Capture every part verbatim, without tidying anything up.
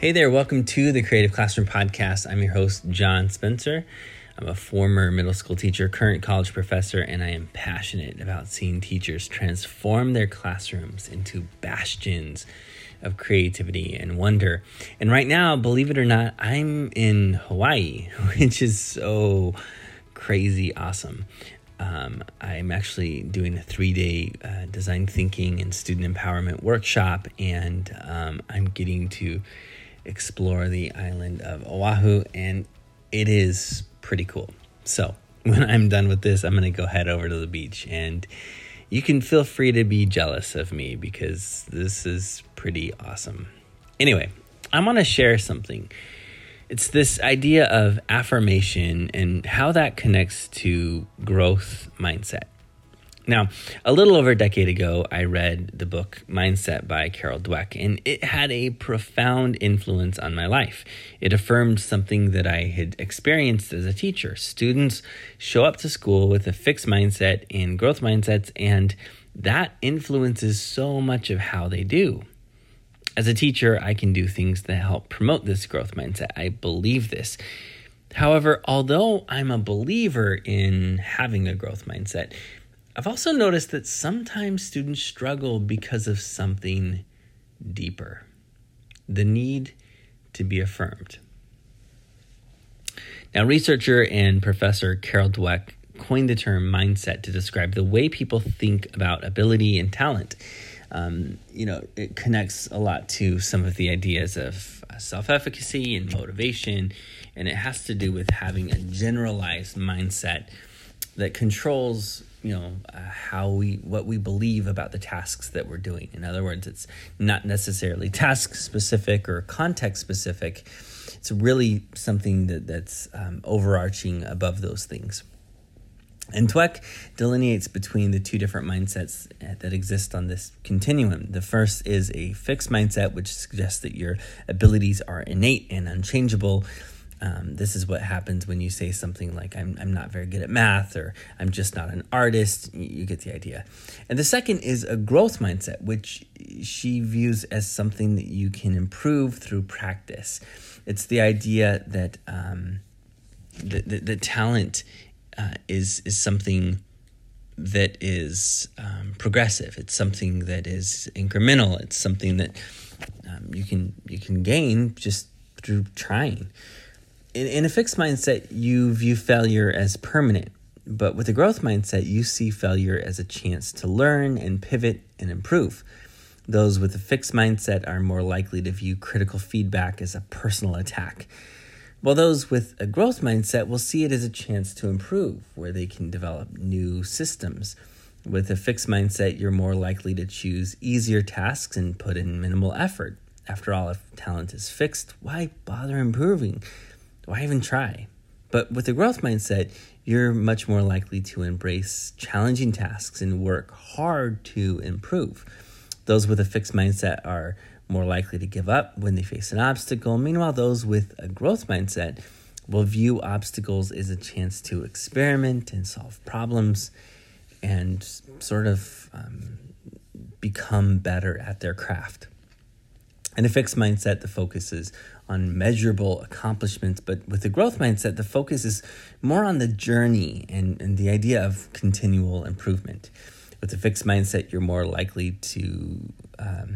Hey there, welcome to the Creative Classroom Podcast. I'm your host, John Spencer. I'm a former middle school teacher, current college professor, and I am passionate about seeing teachers transform their classrooms into bastions of creativity and wonder. And right now, believe it or not, I'm in Hawaii, which is so crazy awesome. Um, I'm actually doing a three-day uh, design thinking and student empowerment workshop, and um, I'm getting to explore the island of Oahu, and it is pretty cool. So when I'm done with this, I'm going to go head over to the beach, and you can feel free to be jealous of me because this is pretty awesome. Anyway, I want to share something. It's this idea of affirmation and how that connects to growth mindset. Now, a little over a decade ago, I read the book Mindset by Carol Dweck, and it had a profound influence on my life. It affirmed something that I had experienced as a teacher. Students show up to school with a fixed mindset and growth mindsets, and that influences so much of how they do. As a teacher, I can do things that help promote this growth mindset. I believe this. However, although I'm a believer in having a growth mindset, I've also noticed that sometimes students struggle because of something deeper, the need to be affirmed. Now, researcher and professor Carol Dweck coined the term mindset to describe the way people think about ability and talent. Um, you know, it connects a lot to some of the ideas of self-efficacy and motivation, and it has to do with having a generalized mindset that controls, you know, uh, how we, what we believe about the tasks that we're doing. In other words, it's not necessarily task specific or context specific. It's really something that, that's um, overarching above those things. And Dweck delineates between the two different mindsets that exist on this continuum. The first is a fixed mindset, which suggests that your abilities are innate and unchangeable. Um, this is what happens when you say something like, I'm I'm not very good at math, or I'm just not an artist. You, you get the idea. And the second is a growth mindset, which she views as something that you can improve through practice. It's the idea that um, the, the, the talent uh, is, is something that is um, progressive. It's something that is incremental. It's something that um, you can you can gain just through trying. In, in a fixed mindset, you view failure as permanent, but with a growth mindset, you see failure as a chance to learn and pivot and improve. Those with a fixed mindset are more likely to view critical feedback as a personal attack, while those with a growth mindset will see it as a chance to improve, where they can develop new systems. With a fixed mindset, you're more likely to choose easier tasks and put in minimal effort. After all, if talent is fixed, why bother improving? Why even try? But with a growth mindset, you're much more likely to embrace challenging tasks and work hard to improve. Those with a fixed mindset are more likely to give up when they face an obstacle. Meanwhile, those with a growth mindset will view obstacles as a chance to experiment and solve problems and sort of um, become better at their craft. In a fixed mindset, the focus is on measurable accomplishments, but with a growth mindset, the focus is more on the journey and, and the idea of continual improvement. With a fixed mindset, you're more likely to um,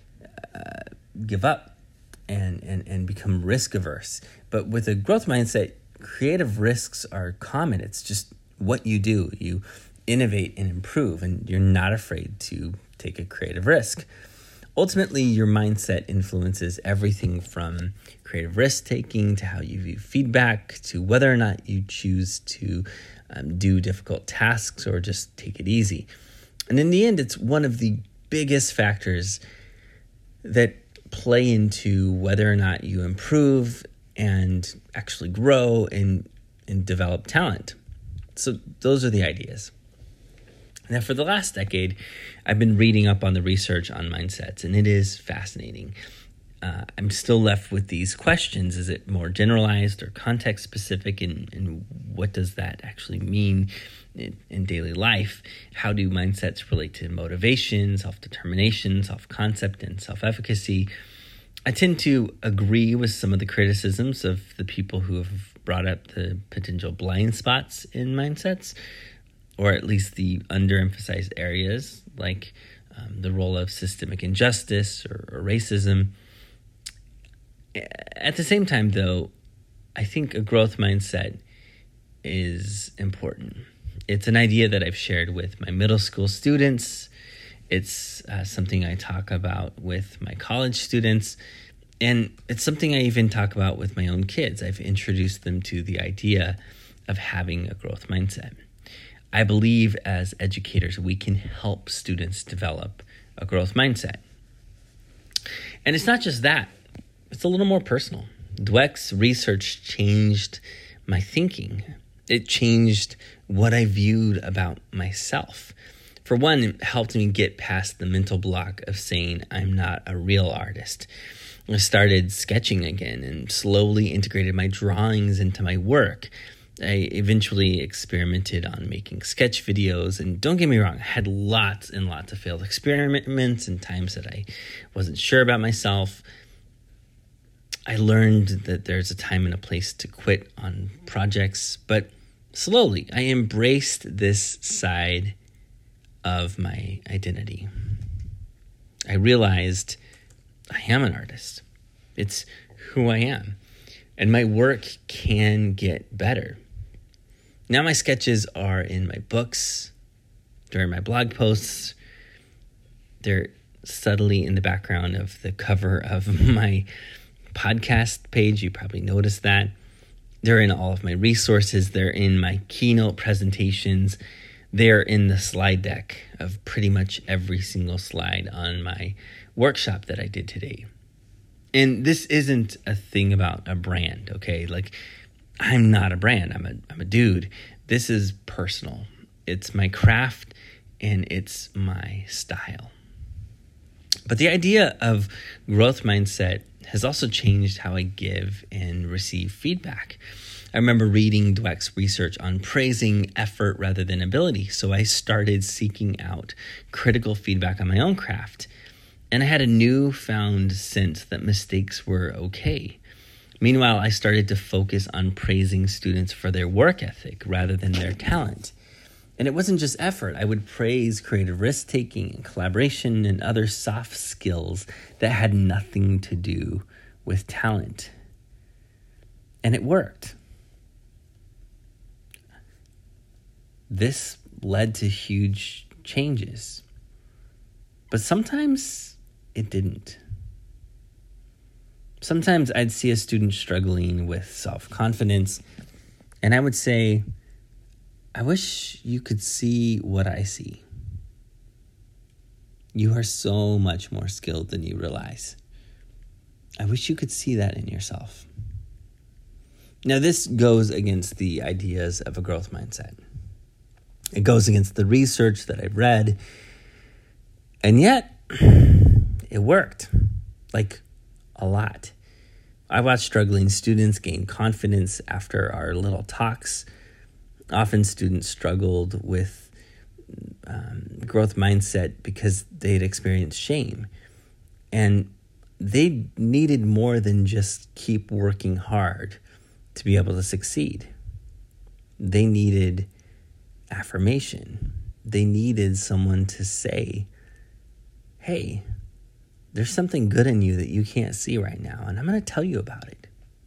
uh, give up and, and, and become risk averse. But with a growth mindset, creative risks are common. It's just what you do. You innovate and improve, and you're not afraid to take a creative risk. Ultimately, your mindset influences everything from creative risk-taking to how you view feedback to whether or not you choose to um, do difficult tasks or just take it easy. And in the end, it's one of the biggest factors that play into whether or not you improve and actually grow and, and develop talent. So those are the ideas. Now, for the last decade, I've been reading up on the research on mindsets, and it is fascinating. Uh, I'm still left with these questions. Is it more generalized or context-specific, and, and what does that actually mean in, in daily life? How do mindsets relate to motivation, self-determination, self-concept, and self-efficacy? I tend to agree with some of the criticisms of the people who have brought up the potential blind spots in mindsets, or at least the underemphasized areas, like um, the role of systemic injustice or, or racism. At the same time, though, I think a growth mindset is important. It's an idea that I've shared with my middle school students. It's uh, something I talk about with my college students. And it's something I even talk about with my own kids. I've introduced them to the idea of having a growth mindset. I believe as educators, we can help students develop a growth mindset. And it's not just that. It's a little more personal. Dweck's research changed my thinking. It changed what I viewed about myself. For one, it helped me get past the mental block of saying I'm not a real artist. I started sketching again and slowly integrated my drawings into my work. I eventually experimented on making sketch videos, and don't get me wrong, I had lots and lots of failed experiments and times that I wasn't sure about myself. I learned that there's a time and a place to quit on projects, but slowly I embraced this side of my identity. I realized I am an artist. It's who I am, and my work can get better. Now my sketches are in my books, they're in my blog posts, they're subtly in the background of the cover of my podcast page. You probably noticed that. They're in all of my resources. They're in my keynote presentations. They're in the slide deck of pretty much every single slide on my workshop that I did today. And this isn't a thing about a brand, okay? Like, I'm not a brand. I'm a I'm a dude. This is personal. It's my craft and it's my style. But the idea of growth mindset has also changed how I give and receive feedback. I remember reading Dweck's research on praising effort rather than ability, so I started seeking out critical feedback on my own craft. And I had a newfound sense that mistakes were okay. Meanwhile, I started to focus on praising students for their work ethic rather than their talent. And it wasn't just effort. I would praise creative risk-taking and collaboration and other soft skills that had nothing to do with talent. And it worked. This led to huge changes. But sometimes it didn't. Sometimes I'd see a student struggling with self-confidence, and I would say, I wish you could see what I see. You are so much more skilled than you realize. I wish you could see that in yourself. Now, this goes against the ideas of a growth mindset. It goes against the research that I've read, and yet it worked, like a lot. I watched struggling students gain confidence after our little talks. Often students struggled with um, growth mindset because they'd experienced shame. And they needed more than just keep working hard to be able to succeed. They needed affirmation. They needed someone to say, hey, there's something good in you that you can't see right now, and I'm going to tell you about it.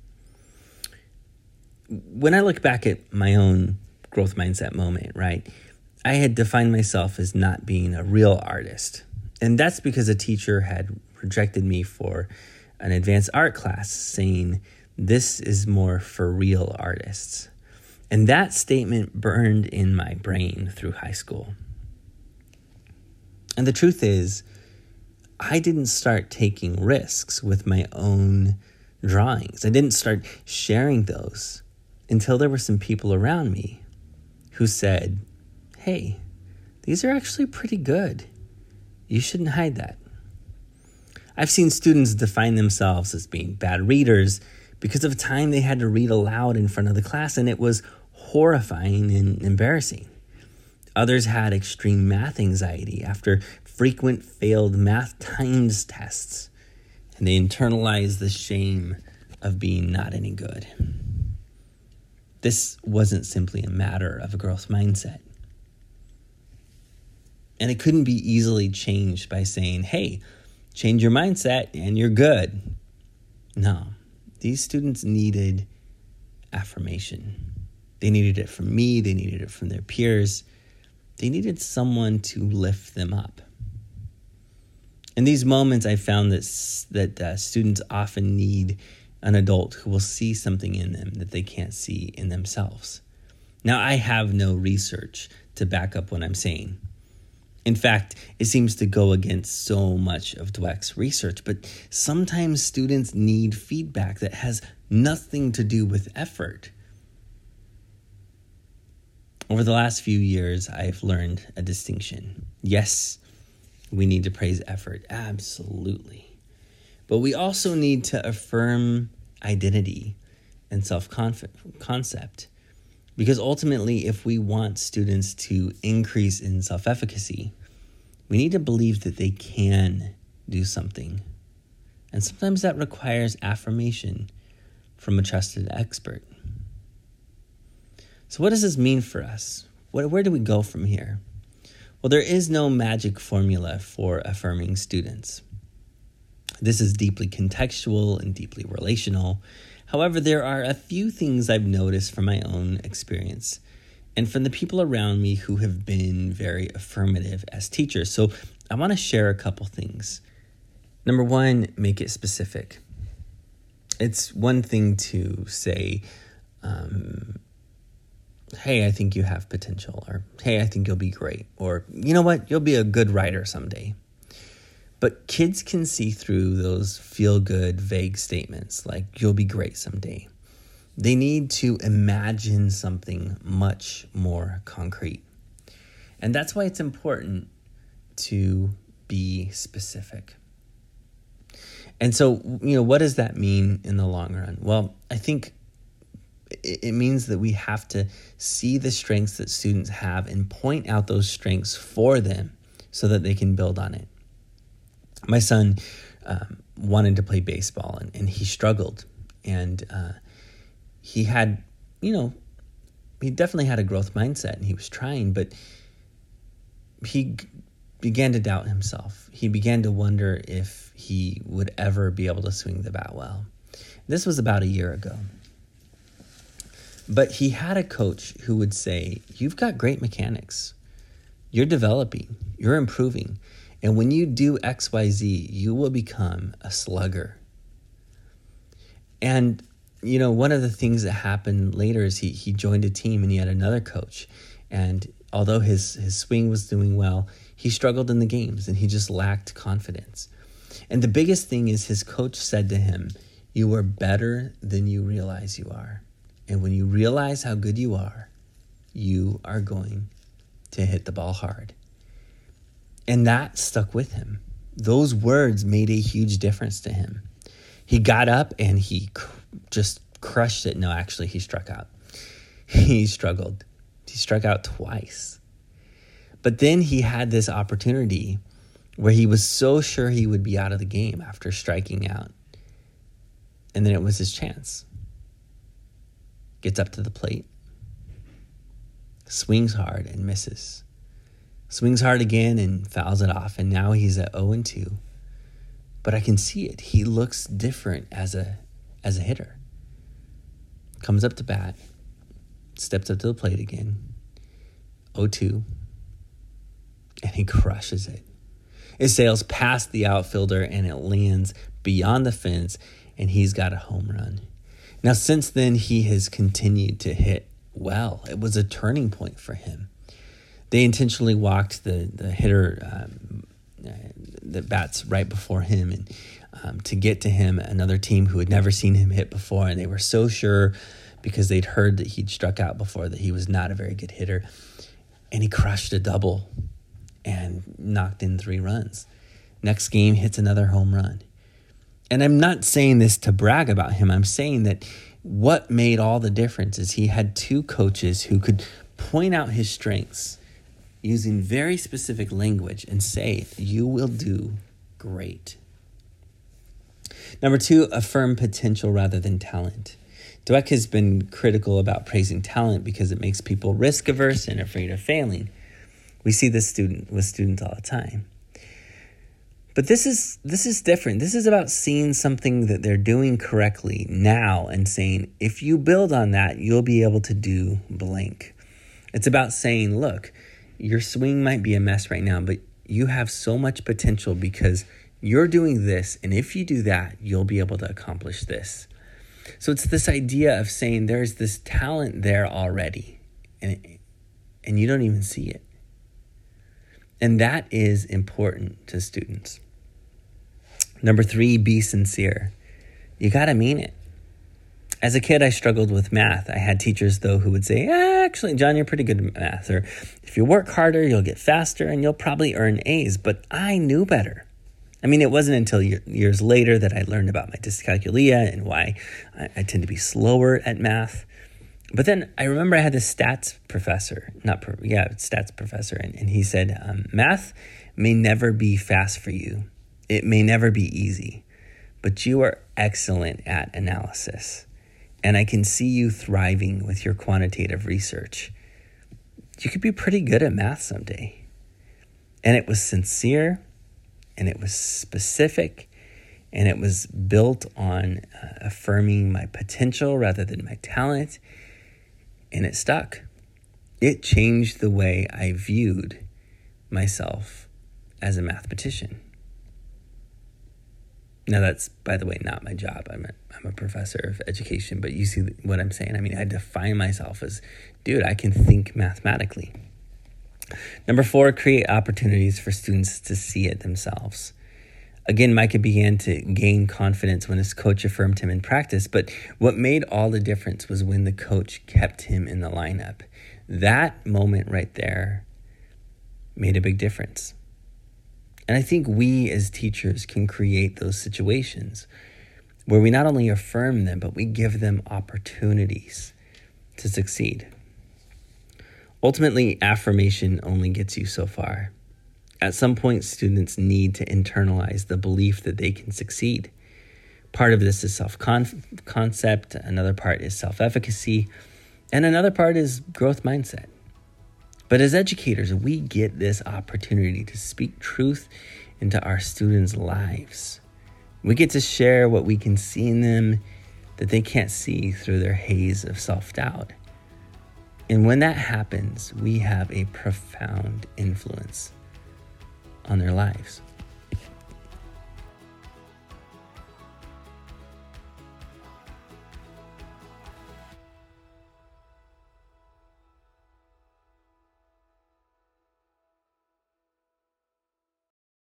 When I look back at my own growth mindset moment, right, I had defined myself as not being a real artist. And that's because a teacher had rejected me for an advanced art class, saying this is more for real artists. And that statement burned in my brain through high school. And the truth is, I didn't start taking risks with my own drawings. I didn't start sharing those until there were some people around me who said, hey, these are actually pretty good. You shouldn't hide that. I've seen students define themselves as being bad readers because of a time they had to read aloud in front of the class, and it was horrifying and embarrassing. Others had extreme math anxiety after frequent failed math times tests. and they internalize the shame of being not any good. This wasn't simply a matter of a growth mindset. And it couldn't be easily changed by saying, hey, change your mindset and you're good. No, these students needed affirmation. They needed it from me. They needed it from their peers. They needed someone to lift them up. In these moments, I found that, that uh, students often need an adult who will see something in them that they can't see in themselves. Now, I have no research to back up what I'm saying. In fact, it seems to go against so much of Dweck's research, but sometimes students need feedback that has nothing to do with effort. Over the last few years, I've learned a distinction. Yes, we need to praise effort, absolutely. But we also need to affirm identity and self-concept. Because ultimately, if we want students to increase in self-efficacy, we need to believe that they can do something. And sometimes that requires affirmation from a trusted expert. So what does this mean for us? Where, where do we go from here? Well, there is no magic formula for affirming students. This is deeply contextual and deeply relational. However, there are a few things I've noticed from my own experience and from the people around me who have been very affirmative as teachers. So I want to share a couple things. Number one, make it specific. It's one thing to say, um, hey, I think you have potential, or hey, I think you'll be great, or you know what, you'll be a good writer someday. But kids can see through those feel-good, vague statements like, you'll be great someday. They need to imagine something much more concrete. And that's why it's important to be specific. And so, you know, what does that mean in the long run? Well, I think it means that we have to see the strengths that students have and point out those strengths for them so that they can build on it. My son um, wanted to play baseball, and, and he struggled. And uh, he had, you know, he definitely had a growth mindset, and he was trying, but he g- began to doubt himself. He began to wonder if he would ever be able to swing the bat well. This was about a year ago. But he had a coach who would say, you've got great mechanics. You're developing. You're improving. And when you do X Y Z, you will become a slugger. And, you know, one of the things that happened later is he he joined a team and he had another coach. And although his, his swing was doing well, he struggled in the games and he just lacked confidence. And the biggest thing is his coach said to him, you are better than you realize you are. And when you realize how good you are, you are going to hit the ball hard. And that stuck with him. Those words made a huge difference to him. He got up and he cr- just crushed it. No, actually, he struck out. He struggled. He struck out twice. But then he had this opportunity where he was so sure he would be out of the game after striking out. And then it was his chance. Gets up to the plate, swings hard and misses. Swings hard again and fouls it off, and now he's at oh and two. But I can see it. He looks different as a as a hitter. Comes up to bat, steps up to the plate again, oh two, and he crushes it. It sails past the outfielder, and it lands beyond the fence, and he's got a home run. Now, since then, he has continued to hit well. It was a turning point for him. They intentionally walked the, the hitter um, that bats right before him and um, to get to him, another team who had never seen him hit before. And they were so sure because they'd heard that he'd struck out before that he was not a very good hitter. And he crushed a double and knocked in three runs. Next game, hits another home run. And I'm not saying this to brag about him. I'm saying that what made all the difference is he had two coaches who could point out his strengths using very specific language and say, you will do great. Number two, affirm potential rather than talent. Dweck has been critical about praising talent because it makes people risk averse and afraid of failing. We see this student with students all the time. But this is this is different. This is about seeing something that they're doing correctly now and saying, if you build on that, you'll be able to do blank. It's about saying, look, your swing might be a mess right now, but you have so much potential because you're doing this. And if you do that, you'll be able to accomplish this. So it's this idea of saying there's this talent there already, and, and you don't even see it. And that is important to students. Number three, be sincere. You got to mean it. As a kid, I struggled with math. I had teachers, though, who would say, eh, actually, John, you're pretty good at math. Or if you work harder, you'll get faster and you'll probably earn A's. But I knew better. I mean, it wasn't until years later that I learned about my dyscalculia and why I, I tend to be slower at math. But then I remember I had this stats professor, not, per, yeah, stats professor, and, and he said, um, math may never be fast for you. It may never be easy, but you are excellent at analysis. And I can see you thriving with your quantitative research. You could be pretty good at math someday. And it was sincere, and it was specific, and it was built on uh, affirming my potential rather than my talent. And it stuck. It changed the way I viewed myself as a mathematician. Now, that's, by the way, not my job. I'm a, I'm a professor of education, but you see what I'm saying. I mean, I define myself as, dude, I can think mathematically. Number four, create opportunities for students to see it themselves. Again, Micah began to gain confidence when his coach affirmed him in practice, but what made all the difference was when the coach kept him in the lineup. That moment right there made a big difference. And I think we as teachers can create those situations where we not only affirm them, but we give them opportunities to succeed. Ultimately, affirmation only gets you so far. At some point, students need to internalize the belief that they can succeed. Part of this is self-concept, another part is self-efficacy, and another part is growth mindset. But as educators, we get this opportunity to speak truth into our students' lives. We get to share what we can see in them that they can't see through their haze of self-doubt. And when that happens, we have a profound influence on their lives.